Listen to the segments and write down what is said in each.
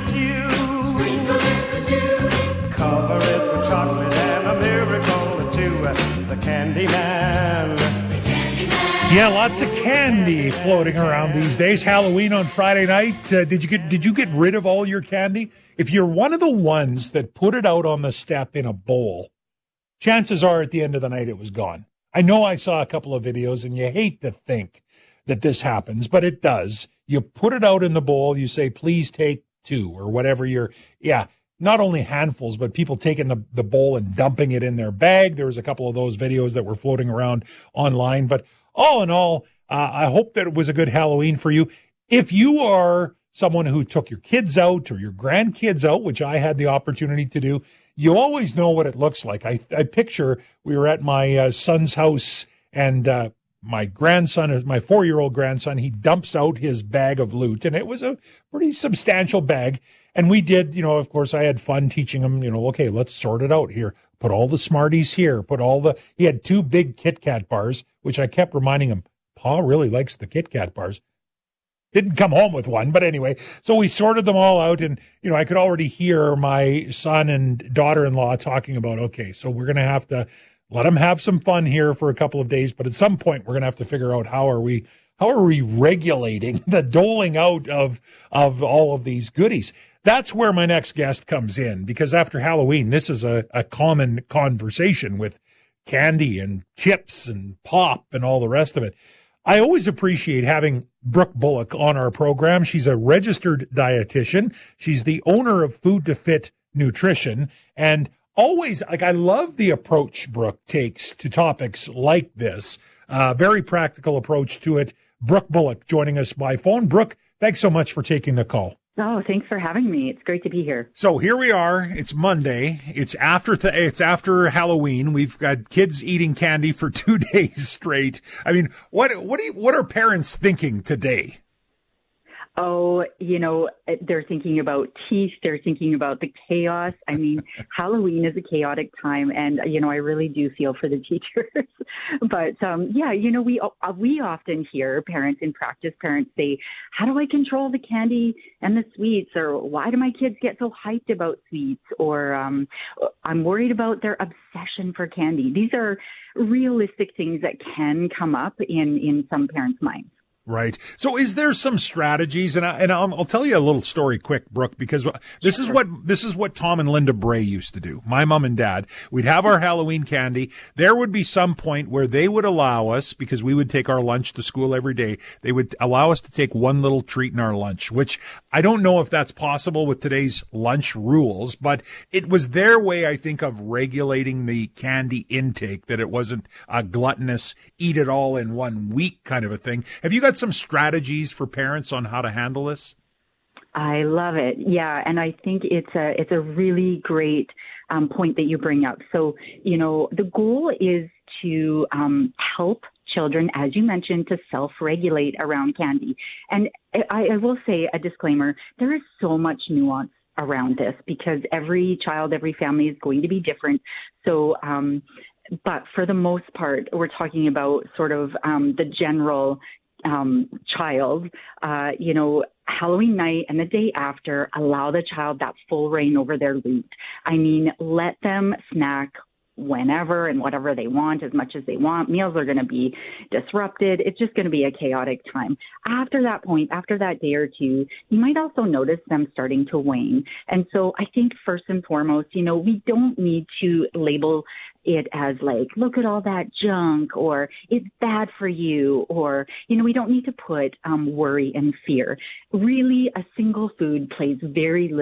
Sprinkle in the dew. Cover it with chocolate and a miracle or two. The Candy Man. Yeah, lots of candy floating around these days. Halloween on Friday night. Did you get rid of all your candy? If you're one of the ones that put it out on the step in a bowl, chances are at the end of the night it was gone. I know I saw a couple of videos, and you hate to think that this happens, but it does. You put it out in the bowl, you say, please take 2 or whatever not only handfuls, but people taking the bowl and dumping it in their bag. There was a couple of those videos that were floating around online, but all in all, I hope that it was a good Halloween for you. If you are someone who took your kids out or your grandkids out, which I had the opportunity to do, you always know what it looks like. I picture we were at my son's house, and my grandson, my 4-year-old grandson, he dumps out his bag of loot, and it was a pretty substantial bag. And we did, of course, I had fun teaching him, okay, let's sort it out here. Put all the Smarties here. He had 2 big Kit Kat bars, which I kept reminding him, Pa really likes the Kit Kat bars. Didn't come home with one, but anyway, so we sorted them all out, and, I could already hear my son and daughter-in-law talking about, okay, so we're going to have to let them have some fun here for a couple of days, but at some point we're going to have to figure out how are we regulating the doling out of all of these goodies. That's where my next guest comes in, because after Halloween, this is a common conversation with candy and chips and pop and all the rest of it. I always appreciate having Brooke Bullock on our program. She's a registered dietitian. She's the owner of Food to Fit Nutrition. And always, I love the approach Brooke takes to topics like this. Very practical approach to it. Brooke Bullock joining us by phone. Brooke, thanks so much for taking the call. Oh, thanks for having me. It's great to be here. So here we are. It's Monday. It's after Halloween. We've got kids eating candy for 2 days straight. I mean, what are parents thinking today? Oh, they're thinking about teeth. They're thinking about the chaos. I mean, Halloween is a chaotic time, and, I really do feel for the teachers. But, we often hear parents say, how do I control the candy and the sweets? Or why do my kids get so hyped about sweets? Or I'm worried about their obsession for candy. These are realistic things that can come up in some parents' minds. Right. So is there some strategies, and I'll tell you a little story quick, Brooke, because this is what Tom and Linda Bray used to do. My mom and dad, we'd have our Halloween candy. There would be some point where they would allow us, because we would take our lunch to school every day, they would allow us to take one little treat in our lunch, which I don't know if that's possible with today's lunch rules, but it was their way, I think, of regulating the candy intake, that it wasn't a gluttonous eat it all in 1 week kind of a thing. Have you got some strategies for parents on how to handle this? I love it. Yeah. And I think it's a really great point that you bring up. So, the goal is to help children, as you mentioned, to self-regulate around candy. And I will say a disclaimer, there is so much nuance around this, because every child, every family is going to be different. So, but for the most part, we're talking about sort of the general child, Halloween night and the day after, allow the child that full reign over their loot. I mean, let them snack whenever and whatever they want, as much as they want. Meals are going to be disrupted. It's just going to be a chaotic time. After that point, after that day or two, you might also notice them starting to wane. And so I think first and foremost, we don't need to label it as like, look at all that junk, or it's bad for you, or, we don't need to put worry and fear. Really, a single food plays a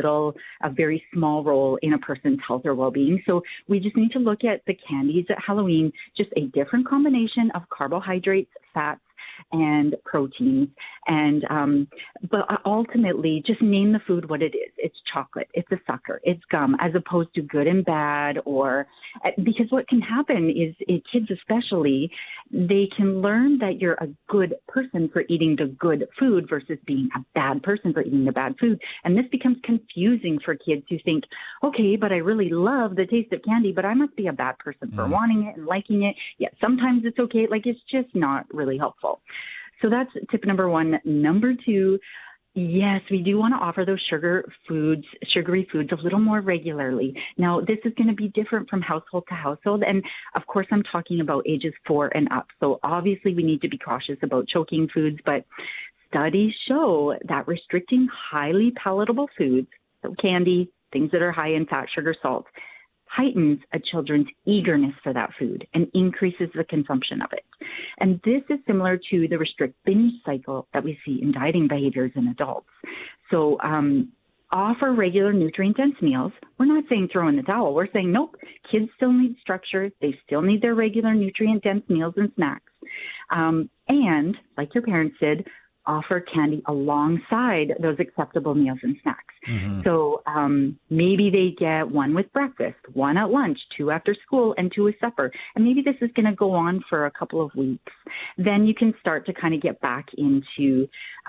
very small role in a person's health or well-being. So we just need to look at the candies at Halloween, just a different combination of carbohydrates, fats, and proteins. And but ultimately, just name the food what it is. It's chocolate, it's a sucker, it's gum, as opposed to good and bad. Or because what can happen is, kids especially, they can learn that you're a good person for eating the good food versus being a bad person for eating the bad food. And this becomes confusing for kids who think, okay, but I really love the taste of candy, but I must be a bad person for wanting it and liking it. Yet sometimes it's okay. Like, it's just not really helpful. So that's tip number one. Number two, Yes, we do want to offer those sugary foods a little more regularly. Now, this is going to be different from household to household. And of course, I'm talking about ages 4 and up. So obviously we need to be cautious about choking foods, but studies show that restricting highly palatable foods, so candy, things that are high in fat, sugar, salt, heightens a children's eagerness for that food and increases the consumption of it. And this is similar to the restrict binge cycle that we see in dieting behaviors in adults. So offer regular nutrient-dense meals. We're not saying throw in the towel. We're saying, nope, kids still need structure. They still need their regular nutrient-dense meals and snacks. And, like your parents did, offer candy alongside those acceptable meals and snacks. Mm-hmm. So maybe they get one with breakfast, one at lunch, 2 after school, and 2 with supper. And maybe this is going to go on for a couple of weeks. Then you can start to kind of get back into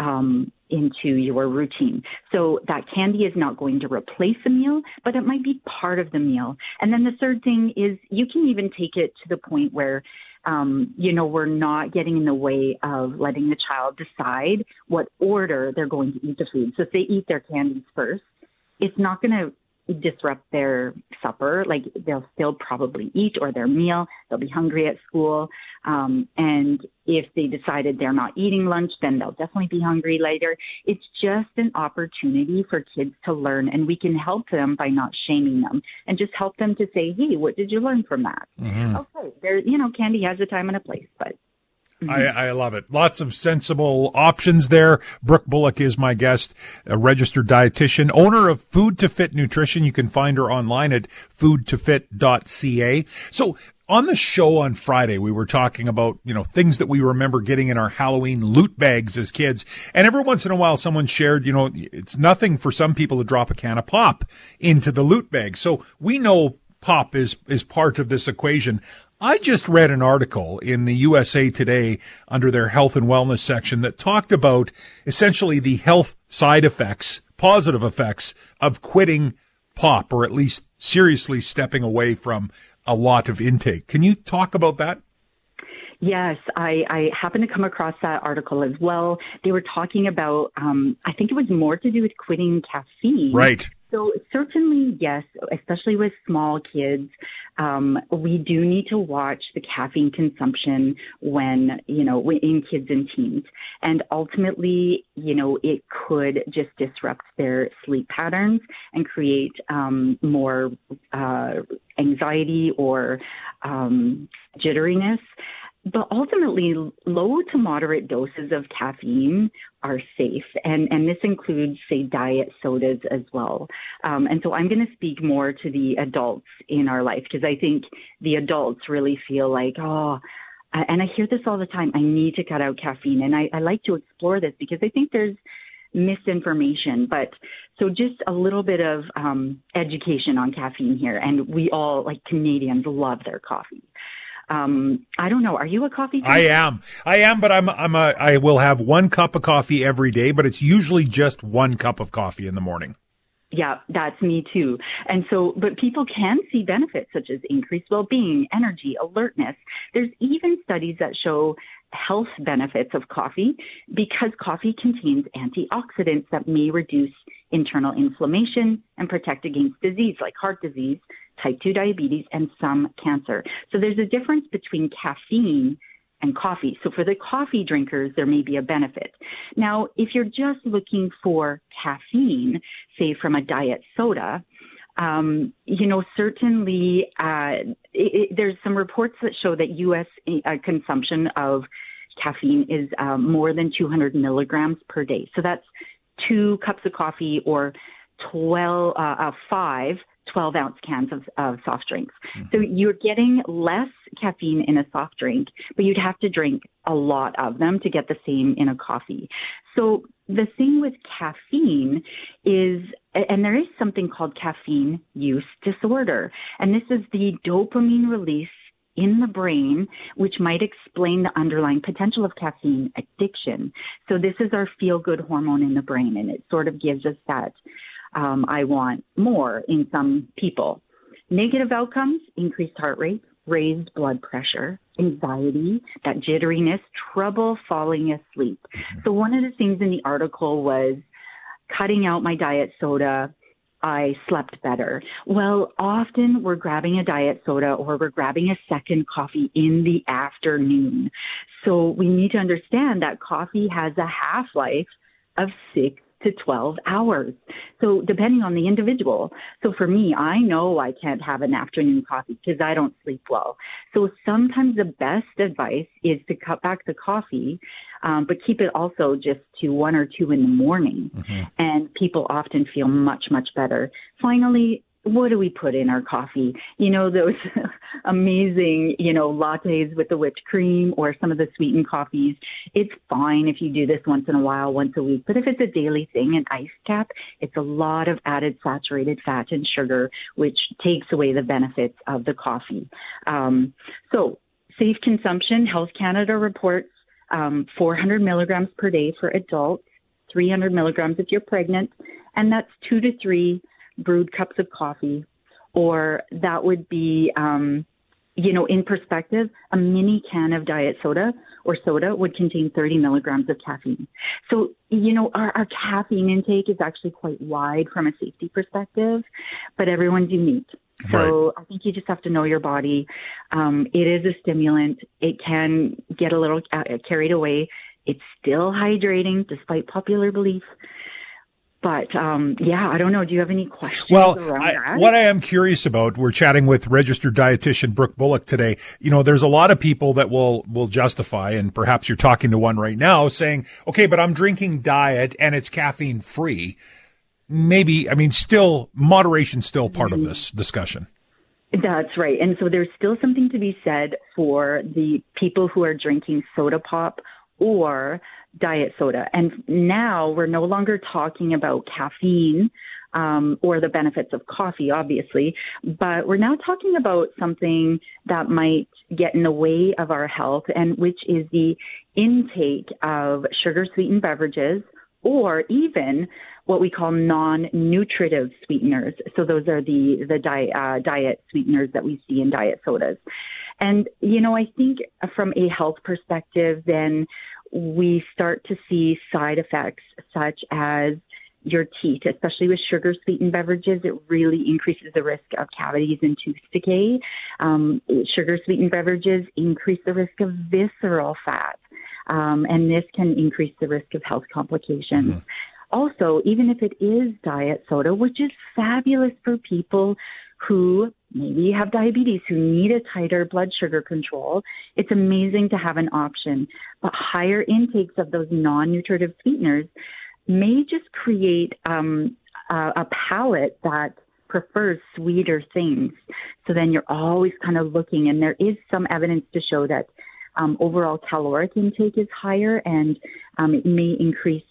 your routine. So that candy is not going to replace a meal, but it might be part of the meal. And then the third thing is you can even take it to the point where we're not getting in the way of letting the child decide what order they're going to eat the food. So if they eat their candies first, it's not going to disrupt their supper. Like they'll still probably eat or their meal. They'll be hungry at school. And if they decided they're not eating lunch, then they'll definitely be hungry later. It's just an opportunity for kids to learn, and we can help them by not shaming them and just help them to say, hey, what did you learn from that? Mm-hmm. Okay, candy has a time and a place, but I love it. Lots of sensible options there. Brooke Bullock is my guest, a registered dietitian, owner of Food to Fit Nutrition. You can find her online at foodtofit.ca. So on the show on Friday, we were talking about, things that we remember getting in our Halloween loot bags as kids. And every once in a while, someone shared, it's nothing for some people to drop a can of pop into the loot bag. So we know pop is part of this equation. I just read an article in the USA Today under their health and wellness section that talked about essentially the health side effects, positive effects of quitting pop, or at least seriously stepping away from a lot of intake. Can you talk about that? Yes, I happened to come across that article as well. They were talking about, I think it was more to do with quitting caffeine. Right. So certainly, yes, especially with small kids, we do need to watch the caffeine consumption when in kids and teens. And ultimately, it could just disrupt their sleep patterns and create more anxiety or jitteriness. But ultimately, low to moderate doses of caffeine are safe, and this includes, say, diet sodas as well. And so I'm going to speak more to the adults in our life, because I think the adults really feel like, and I hear this all the time, I need to cut out caffeine. And I like to explore this because I think there's misinformation. But so just a little bit of education on caffeine here. And we all, like Canadians, love their coffee. I don't know. Are you a coffee drinker? I am, but I will have 1 cup of coffee every day, but it's usually just 1 cup of coffee in the morning. Yeah, that's me too. And so, but people can see benefits such as increased well-being, energy, alertness. There's even studies that show health benefits of coffee because coffee contains antioxidants that may reduce internal inflammation and protect against disease like heart disease, type 2 diabetes, and some cancer. So there's a difference between caffeine and coffee. So for the coffee drinkers, there may be a benefit. Now, if you're just looking for caffeine, say from a diet soda, certainly there's some reports that show that U.S. consumption of caffeine is more than 200 milligrams per day. So that's 2 cups of coffee or 5 12-ounce cans of soft drinks. Mm-hmm. So you're getting less caffeine in a soft drink, but you'd have to drink a lot of them to get the same in a coffee. So the thing with caffeine is, and there is something called caffeine use disorder, and this is the dopamine release in the brain, which might explain the underlying potential of caffeine addiction. So this is our feel-good hormone in the brain, and it sort of gives us that I want more in some people. Negative outcomes, increased heart rate, raised blood pressure, anxiety, that jitteriness, trouble falling asleep. Mm-hmm. So one of the things in the article was cutting out my diet soda, I slept better. Well, often we're grabbing a diet soda or we're grabbing a second coffee in the afternoon. So we need to understand that coffee has a half-life of 6 to 12 hours. So depending on the individual. So for me, I know I can't have an afternoon coffee because I don't sleep well. So sometimes the best advice is to cut back the coffee, but keep it also just to 1 or 2 in the morning. Mm-hmm. And people often feel much, much better. Finally, what do we put in our coffee? You know, those amazing, lattes with the whipped cream or some of the sweetened coffees. It's fine if you do this once in a while, once a week. But if it's a daily thing, an iced cap, it's a lot of added saturated fat and sugar, which takes away the benefits of the coffee. So safe consumption, Health Canada reports 400 milligrams per day for adults, 300 milligrams if you're pregnant, and that's 2 to 3 brewed cups of coffee, or that would be, in perspective, a mini can of diet soda or soda would contain 30 milligrams of caffeine. So, our caffeine intake is actually quite wide from a safety perspective, but everyone's unique. So right. I think you just have to know your body. It is a stimulant. It can get a little carried away. It's still hydrating despite popular belief. But, I don't know. Do you have any questions around that? What I am curious about, we're chatting with registered dietitian Brooke Bullock today. There's a lot of people that will justify, and perhaps you're talking to one right now, saying, okay, but I'm drinking diet and it's caffeine free. Maybe, moderation's still part of this discussion. That's right. And so there's still something to be said for the people who are drinking soda pop or diet soda. And now we're no longer talking about caffeine or the benefits of coffee, obviously, but we're now talking about something that might get in the way of our health, and which is the intake of sugar-sweetened beverages, or even what we call non-nutritive sweeteners. So those are the diet sweeteners that we see in diet sodas. And, I think from a health perspective, then we start to see side effects such as your teeth, especially with sugar-sweetened beverages. It really increases the risk of cavities and tooth decay. Sugar-sweetened beverages increase the risk of visceral fat, and this can increase the risk of health complications. Mm-hmm. Also, even if it is diet soda, which is fabulous for people who maybe have diabetes, who need a tighter blood sugar control, it's amazing to have an option. But higher intakes of those non-nutritive sweeteners may just create a palate that prefers sweeter things. So then you're always kind of looking, and there is some evidence to show that overall caloric intake is higher, and it may increase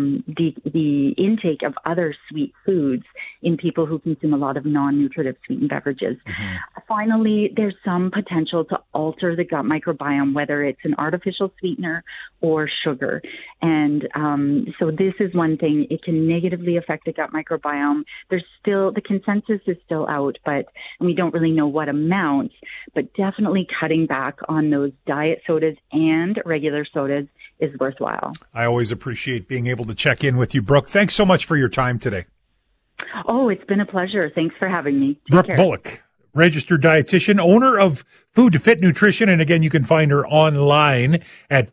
the intake of other sweet foods in people who consume a lot of non-nutritive sweetened beverages. Mm-hmm. Finally, there's some potential to alter the gut microbiome, whether it's an artificial sweetener or sugar. And so this is one thing. It can negatively affect the gut microbiome. The consensus is still out, and we don't really know what amount, but definitely cutting back on those diet sodas and regular sodas is worthwhile. I always appreciate being able to check in with you, Brooke. Thanks so much for your time today. Oh, it's been a pleasure. Thanks for having me. Brooke Bullock, registered dietitian, owner of Food to Fit Nutrition. And again, you can find her online at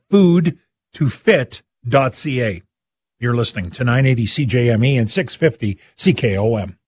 foodtofit.ca. You're listening to 980 CJME and 650 CKOM.